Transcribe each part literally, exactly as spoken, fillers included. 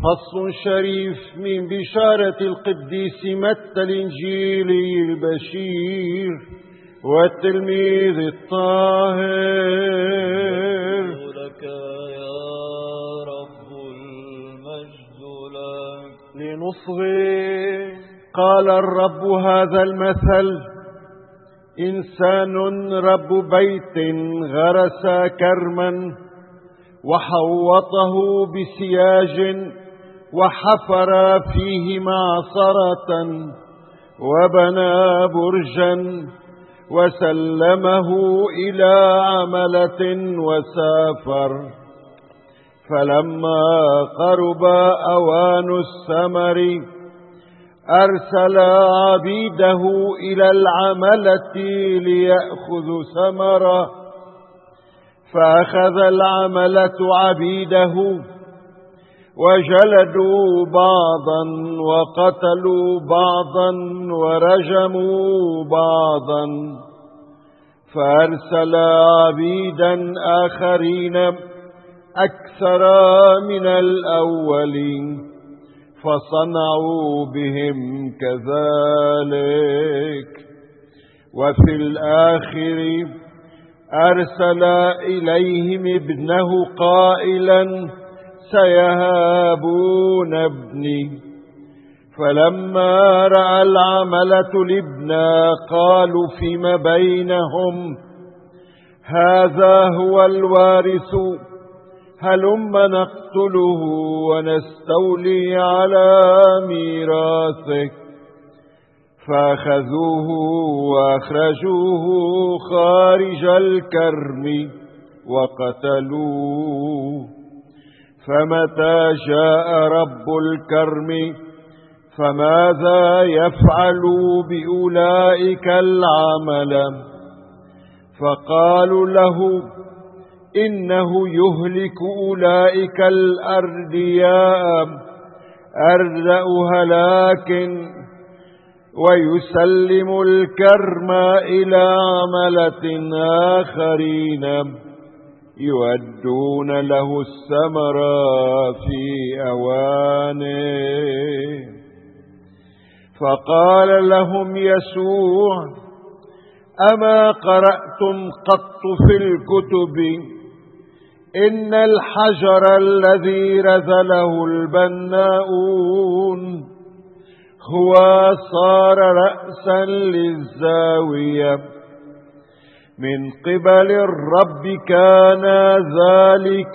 فصل شريف من بشارة القديس متى الإنجيلي البشير والتلميذ الطاهر. لك يا رب المجد لك. لنصغي. قال الرب هذا المثل: إنسان رب بيت غرس كرما وحوطه بسياج وحفر فيه معصرة وبنى برجا وسلمه إلى عملة وسافر. فلما قرب أوان الثمر أرسل عبيده إلى العملة ليأخذوا ثمره. فأخذ العملة عبيده وجلدوا بعضا وقتلوا بعضا ورجموا بعضا. فأرسل عبيدا آخرين أكثر من الأولين فصنعوا بهم كذلك. وفي الآخر أرسل إليهم ابنه قائلا: سيهابون ابني. فلما رأى العملة الابن قالوا فيما بينهم: هذا هو الوارث، هلم نقتله ونستولي على ميراثه. فأخذوه وأخرجوه خارج الكرم وقتلوه. فمتى جاء رب الكرم فماذا يفعل بأولئك العمل؟ فقالوا له: إنه يهلك أولئك الأردياء أردأ هلاك ويسلم الكرم إلى عملة آخرين يؤدون له الثمر في أوانه. فقال لهم يسوع: أما قرأتم قط في الكتب إن الحجر الذي رذله البناؤون هو صار رأسا للزاوية؟ من قبل الرب كان ذلك،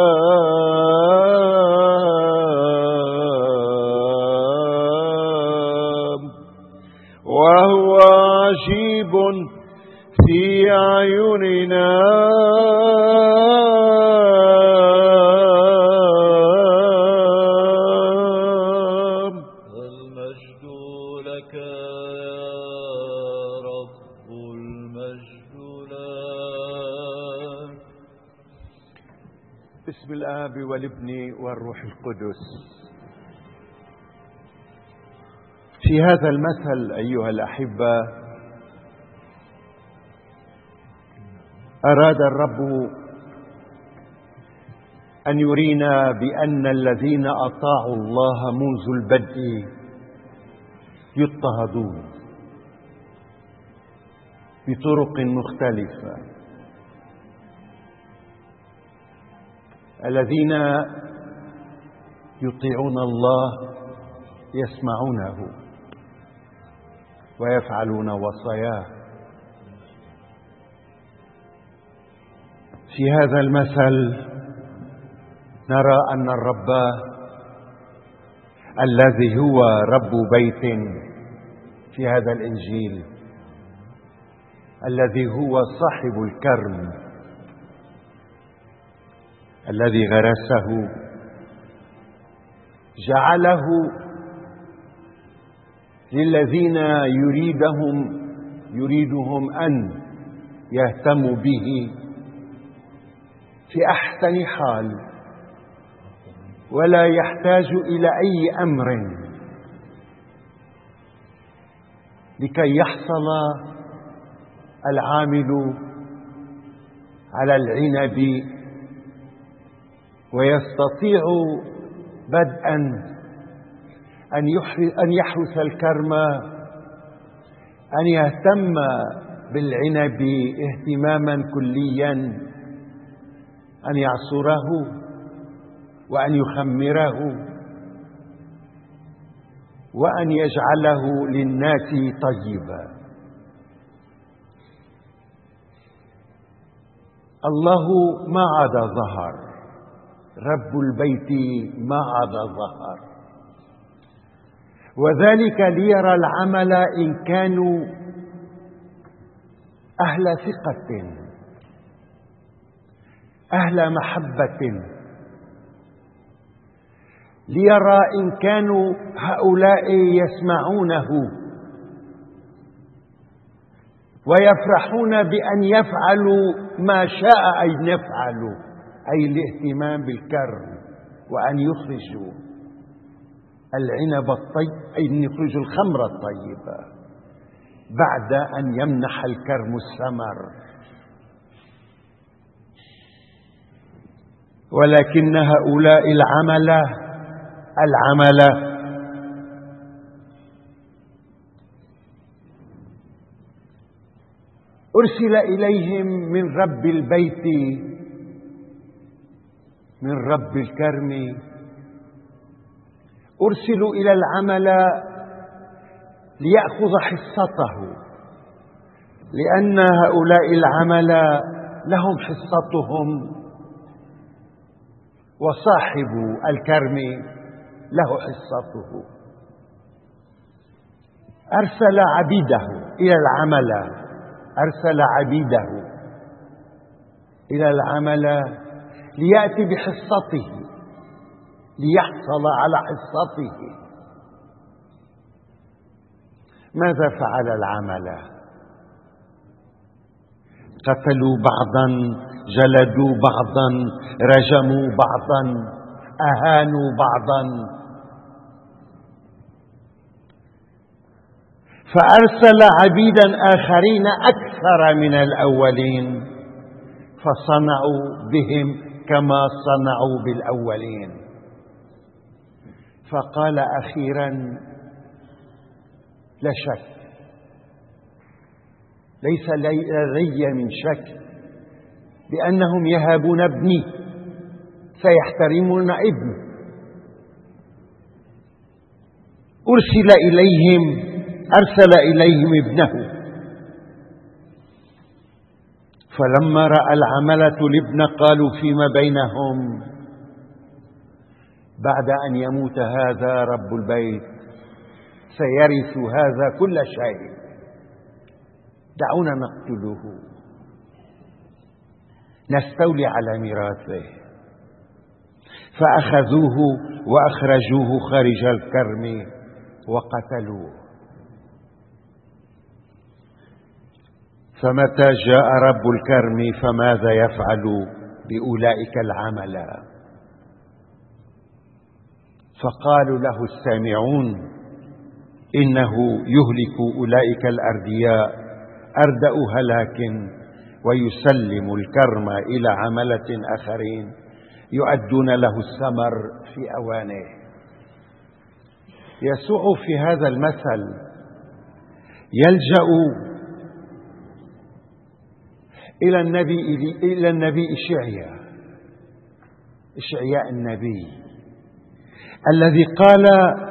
وهو عجيب في أعيننا. المجد لك يا رب، المجد لك. بسم الآب والابن والروح القدس. في هذا المثل أيها الأحبة أراد الرب أن يرينا بأن الذين أطاعوا الله منذ البدء يضطهدون بطرق مختلفة. الذين يطيعون الله يسمعونه ويفعلون وصاياه. في هذا المثل نرى أن الرب الذي هو رب بيت في هذا الإنجيل، الذي هو صاحب الكرم الذي غرسه، جعله للذين يريدهم يريدهم أن يهتموا به في أحسن حال، ولا يحتاج إلى أي أمر لكي يحصل العامل على العنب ويستطيع بدءا أن يحرث الكرم، أن يهتم بالعنب اهتماما كليا، أن يعصره وأن يخمره وأن يجعله للناس طيبا. الله ما عاد ظهر، رب البيت ما عاد ظهر، وذلك ليرى العمل إن كانوا أهل ثقة أهل محبة، ليرى إن كانوا هؤلاء يسمعونه ويفرحون بأن يفعلوا ما شاء أن يفعلوا، أي الاهتمام بالكرم، وأن يخرجوا العنب الطيب، أي أن يخرجوا الخمر الطيبة بعد أن يمنح الكرم الثمر. ولكن هؤلاء العمل العمل أرسل إليهم من رب البيت، من رب الكرم، أرسلوا إلى العمل ليأخذ حصته، لأن هؤلاء العمل لهم حصتهم، وصاحب الكرم له حصته. أرسل عبيده إلى العمل، أرسل عبيده إلى العمل ليأتي بحصته، ليحصل على حصته. ماذا فعل العمل؟ قتلوا بعضا، جلدوا بعضا، رجموا بعضا، أهانوا بعضا. فأرسل عبيدا آخرين أكثر من الأولين، فصنعوا بهم كما صنعوا بالأولين. فقال أخيرا: لا شك، ليس لدي من شك بأنهم يهابون ابني، سيحترمون ابني. أرسل إليهم أرسل إليهم ابنه. فلما رأى العملة الابن قالوا فيما بينهم: بعد أن يموت هذا رب البيت سيرث هذا كل شيء، دعونا نقتله نستولي على ميراثه. فأخذوه وأخرجوه خارج الكرم وقتلوه. فمتى جاء رب الكرم فماذا يفعل بأولئك العمل؟ فقالوا له السامعون: إنه يهلك أولئك الأردياء أردأ هلاك، ويسلم الكرم إلى عملة آخرين يؤدون له الثمر في أوانه. يسوع في هذا المثل يلجأ إلى النبي إلى النبي إشعياء إشعياء النبي الذي قال: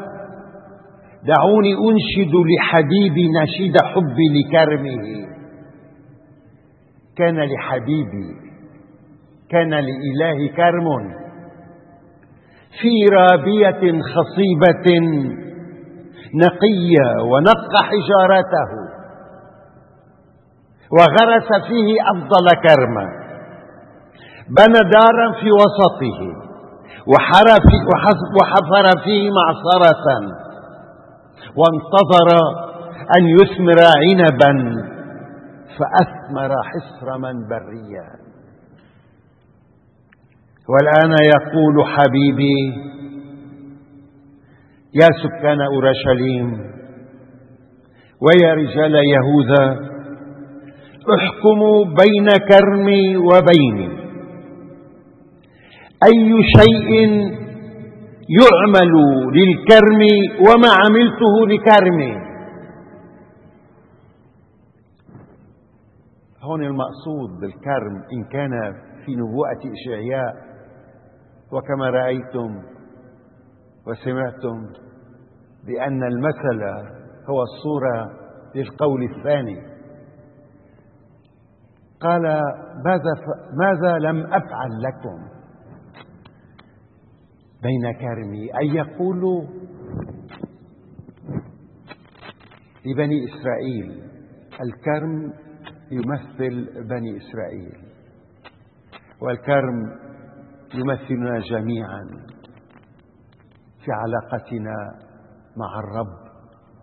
دعوني أنشد لحبيبي نشيد حبي لكرمه. كان لحبيبي، كان لإله كرم في رابية خصيبة نقية، ونقى حجارته وغرس فيه أفضل كرمة، بنى دارا في وسطه وحفر فيه معصرة، وانتظر أن يثمر عنبا فأثمر حصرما بريا. والآن يقول حبيبي: يا سكان أورشليم ويا رجال يهوذا، احكموا بين كرمي وبيني، أي شيء يعمل للكرم وما عملته لكرمه. هون المقصود بالكرم إن كان في نبوءة إشعياء وكما رأيتم وسمعتم بأن المثل هو الصورة للقول الثاني. قال ماذا, ماذا لم أفعل لكم بين كرمي، أي يقول لبني إسرائيل. الكرم يمثل بني إسرائيل، والكرم يمثلنا جميعا في علاقتنا مع الرب.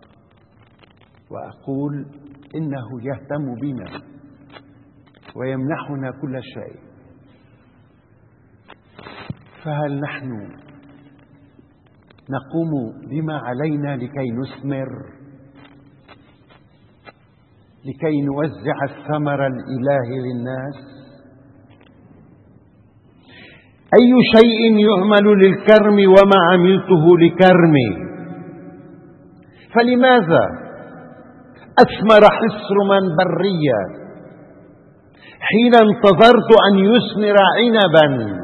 وأقول إنه يهتم بنا ويمنحنا كل شيء، فهل نحن نقوم بما علينا لكي نثمر، لكي نوزع الثمر الإلهي للناس؟ أي شيء يعمل للكرم وما عملته لكرمي، فلماذا أثمر حصرما بريا حين انتظرت أن يثمر عنبا؟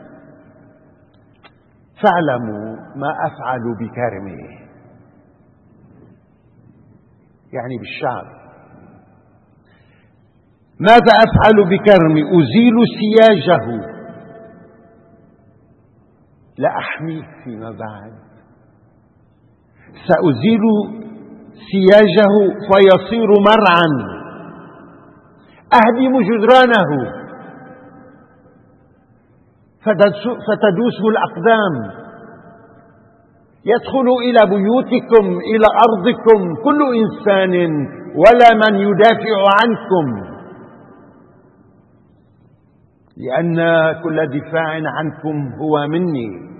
فاعلموا ما أفعل بكرمه، يعني بالشعب. ماذا أفعل بكرمي؟ أزيل سياجه، لا أحميه فيما بعد، سأزيل سياجه فيصير مرعا، أهدم جدرانه فتدوسه الأقدام، يدخل إلى بيوتكم إلى أرضكم كل إنسان ولا من يدافع عنكم، لأن كل دفاع عنكم هو مني.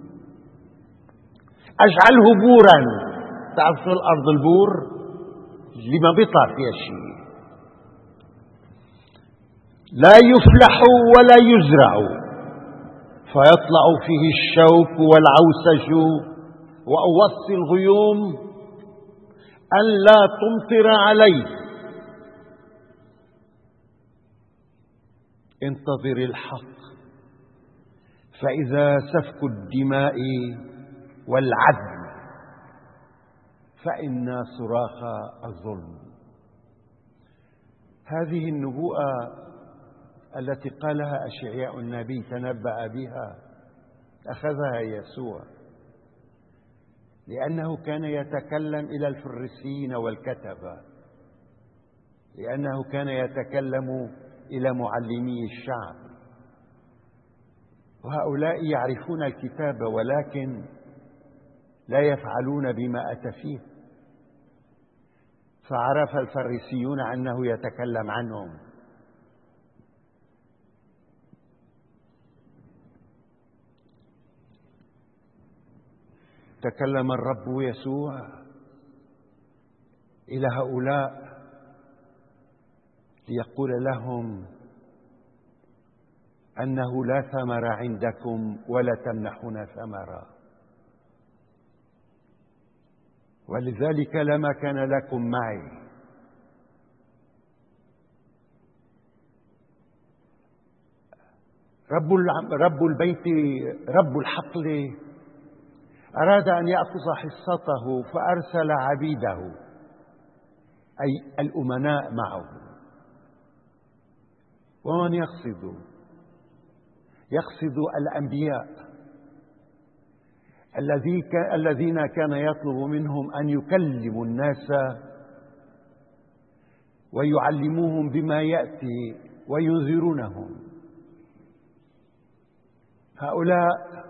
أجعله بورا، تعرف الأرض البور اللي ما بيطلع فيها شيء، لا يفلح ولا يزرع، فيطلع فيه الشوك والعوسج، وأوصي الغيوم أن لا تمطر عليه. انتظر الحق، فإذا سفك الدماء والعدل فإن صراخ الظلم. هذه النبوءة التي قالها أشعياء النبي تنبأ بها أخذها يسوع، لأنه كان يتكلم إلى الفريسيين والكتبة، لأنه كان يتكلم إلى معلمي الشعب، وهؤلاء يعرفون الكتاب ولكن لا يفعلون بما أتى فيه. فعرف الفريسيون أنه يتكلم عنهم، تكلم الرب يسوع إلى هؤلاء ليقول لهم أنه لا ثمر عندكم ولا تمنحون ثمرا، ولذلك لما كان لكم معي. رب رب البيت رب الحقل أراد أن يأخذ حصته فأرسل عبيده أي الأمناء معه. ومن يقصد؟ يقصد الأنبياء الذين كان يطلب منهم أن يكلموا الناس ويعلموهم بما يأتي وينذرونهم. هؤلاء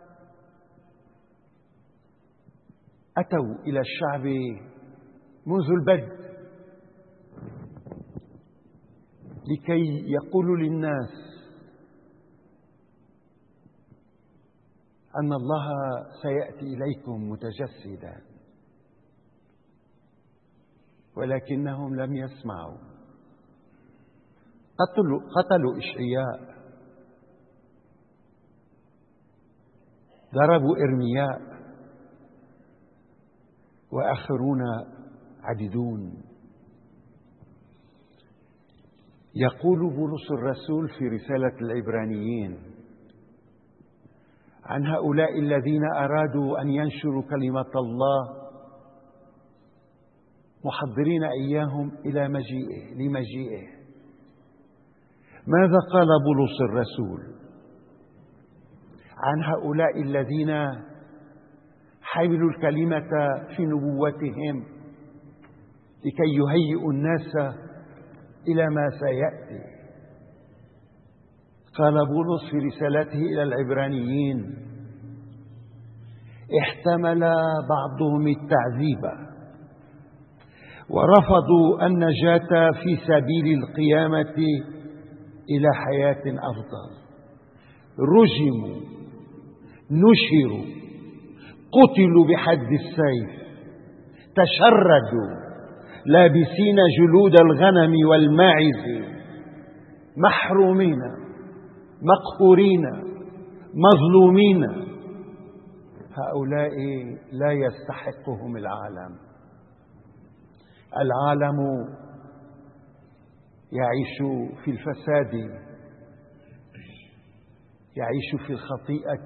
أتوا إلى الشعب منذ البدء لكي يقولوا للناس أن الله سيأتي إليكم متجسدا، ولكنهم لم يسمعوا. قتلوا, قتلوا إشعياء ضربوا إرمياء وآخرون عددون. يقول بولس الرسول في رسالة العبرانيين عن هؤلاء الذين أرادوا أن ينشروا كلمة الله محضرين إياهم إلى مجيئه لمجيئه. ماذا قال بولس الرسول عن هؤلاء الذين حملوا الكلمة في نبوتهم لكي يهيئوا الناس إلى ما سيأتي؟ قال بولس في رسالته إلى العبرانيين: احتمل بعضهم التعذيب ورفضوا النجاة في سبيل القيامة إلى حياة أفضل، رجموا، نشروا، قتلوا بحد السيف، تشردوا لابسين جلود الغنم والماعز، محرومين، مقهورين، مظلومين. هؤلاء لا يستحقهم العالم. العالم يعيش في الفساد، يعيش في الخطيئة،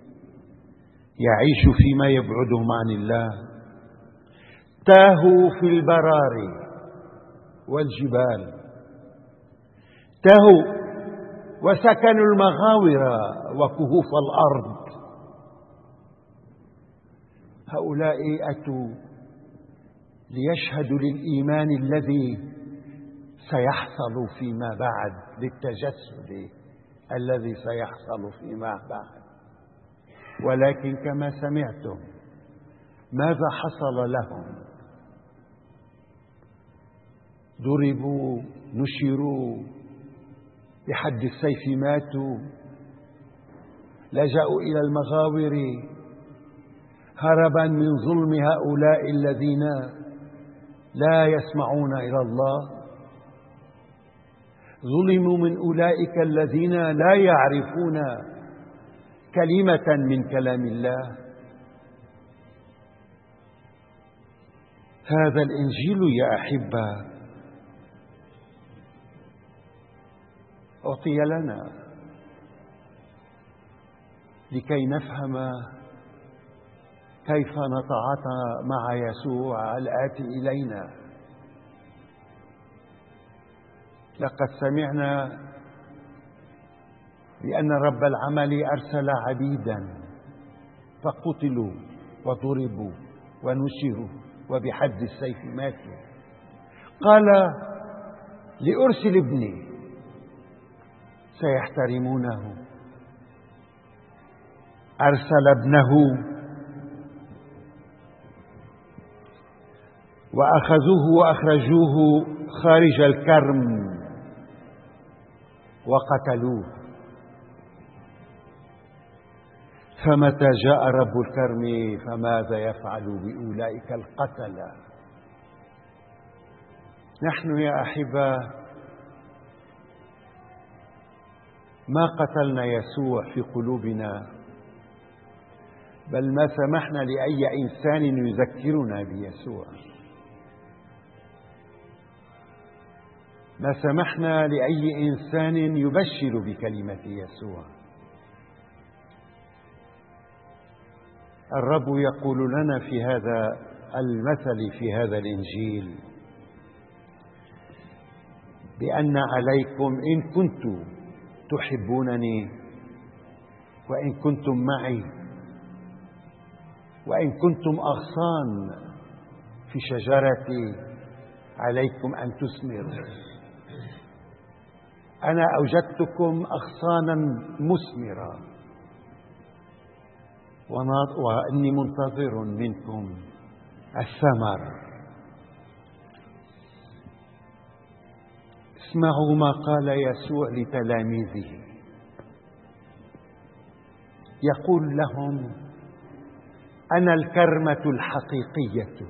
يعيش فيما يبعدهم عن الله. تاهوا في البراري والجبال، تاهوا وسكنوا المغاور وكهوف الأرض. هؤلاء أتوا ليشهدوا للإيمان الذي سيحصل فيما بعد، للتجسد الذي سيحصل فيما بعد. ولكن كما سمعتم ماذا حصل لهم؟ ضربوا، نشروا، بحد السيف ماتوا، لجأوا إلى المغاور هربا من ظلم هؤلاء الذين لا يسمعون إلى الله. ظلموا من أولئك الذين لا يعرفون كلمة من كلام الله. هذا الإنجيل يا أحبة أعطي لنا لكي نفهم كيف نتعاطى مع يسوع الآتي إلينا. لقد سمعنا بأن رب العمل أرسل عبيدا فقتلوا وضربوا ونشروا وبحد السيف ماتوا. قال: لأرسل ابني سيحترمونه. أرسل ابنه وأخذوه وأخرجوه خارج الكرم وقتلوه. فمتى جاء رب الكرم فماذا يفعل بأولئك القتلة؟ نحن يا أحبة ما قتلنا يسوع في قلوبنا، بل ما سمحنا لأي إنسان يذكرنا بيسوع، ما سمحنا لأي إنسان يبشر بكلمة يسوع. الرب يقول لنا في هذا المثل في هذا الإنجيل بأن عليكم إن كنتم تحبونني وإن كنتم معي وإن كنتم أغصان في شجرتي عليكم أن تثمروا. أنا أوجدتكم أغصانا مثمرة وإني منتظر منكم الثمر. اسمعوا ما قال يسوع لتلاميذه، يقول لهم: أنا الكرمة الحقيقية،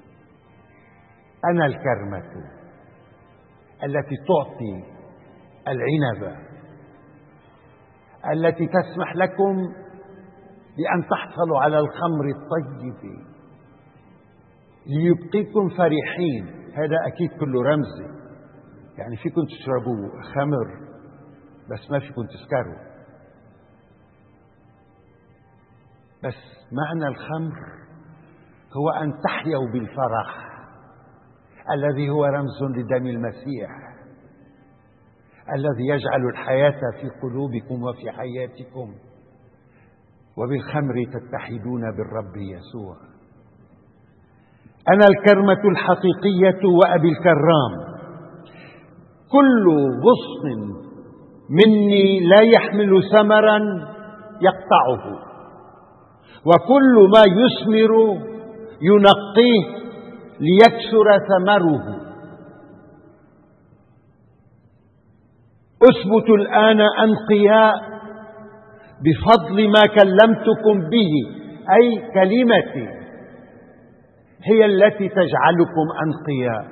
أنا الكرمة التي تعطي العنب، التي تسمح لكم بأن تحصلوا على الخمر الطيب ليبقيكم فرحين. هذا أكيد كله رمزي، يعني فيكم تشربوا خمر بس ما فيكم تسكروا. بس معنى الخمر هو أن تحيوا بالفرح الذي هو رمز لدم المسيح الذي يجعل الحياة في قلوبكم وفي حياتكم، وبالخمر تتحدون بالرب يسوع. أنا الكرمة الحقيقية وأبي الكرام، كل غصن مني لا يحمل ثمرا يقطعه، وكل ما يثمر ينقيه ليكثر ثمره. اثبتوا الآن أنقياء بفضل ما كلمتكم به، أي كلمتي هي التي تجعلكم أنقياء.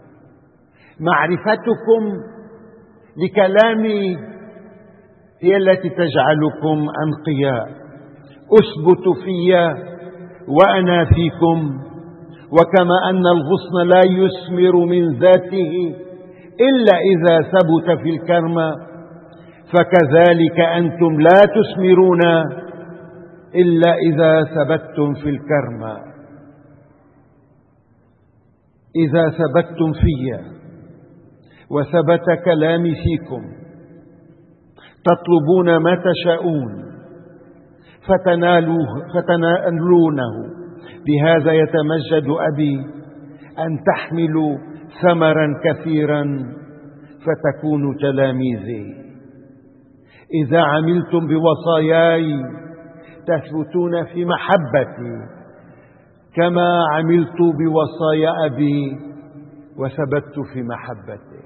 معرفتكم لكلامي هي التي تجعلكم أنقياء. اثبتوا في وأنا فيكم، وكما أن الغصن لا يثمر من ذاته إلا إذا ثبت في الكرمة، فكذلك أنتم لا تثمرون إلا إذا ثبتتم في الكرمة. إذا ثبتتم في وثبت كلامي فيكم تطلبون ما تشاءون فتنالوه فتنالونه. بهذا يتمجد أبي، أن تحملوا ثمرا كثيرا فتكونوا تلاميذي. إذا عملتم بوصاياي تثبتون في محبتي كما عملت بوصايا أبي وثبت في محبته.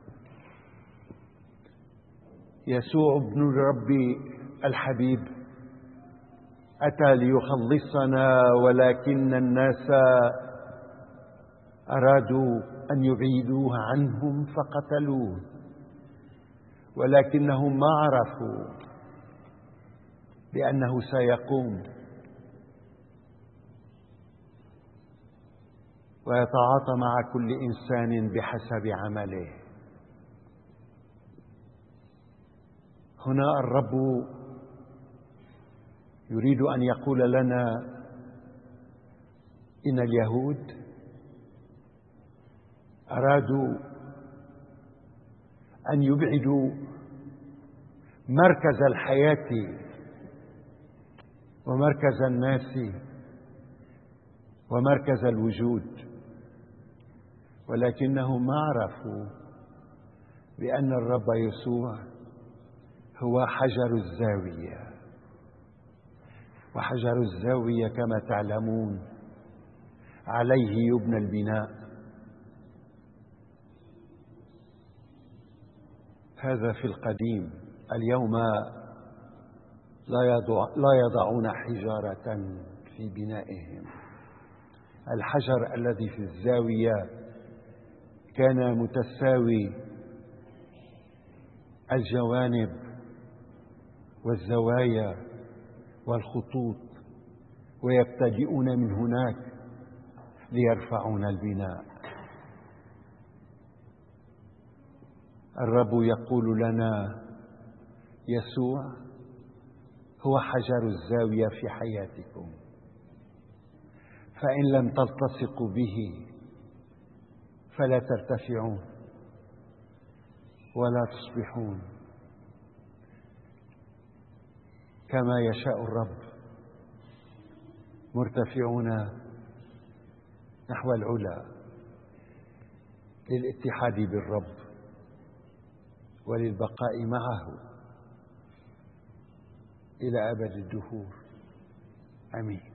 يسوع ابن الرب الحبيب أتى ليخلصنا، ولكن الناس أرادوا أن يبعدوه عنهم فقتلوه، ولكنهم ما عرفوا بأنه سيقوم ويتعاطى مع كل إنسان بحسب عمله. هنا الرب يريد أن يقول لنا إن اليهود أرادوا أن يبعدوا مركز الحياة ومركز الناس ومركز الوجود، ولكنهم ما عرفوا بأن الرب يسوع هو حجر الزاوية. وحجر الزاوية كما تعلمون عليه يبنى البناء. هذا في القديم. اليوم لا يضع لا يضعون حجارة في بنائهم. الحجر الذي في الزاوية كان متساوي الجوانب والزوايا والخطوط، ويبتدئون من هناك ليرفعون البناء. الرب يقول لنا يسوع هو حجر الزاوية في حياتكم، فإن لم تلتصقوا به فلا ترتفعون ولا تصبحون كما يشاء الرب، مرتفعون نحو العلا للاتحاد بالرب وللبقاء معه إلى أبد الدهور. آمين.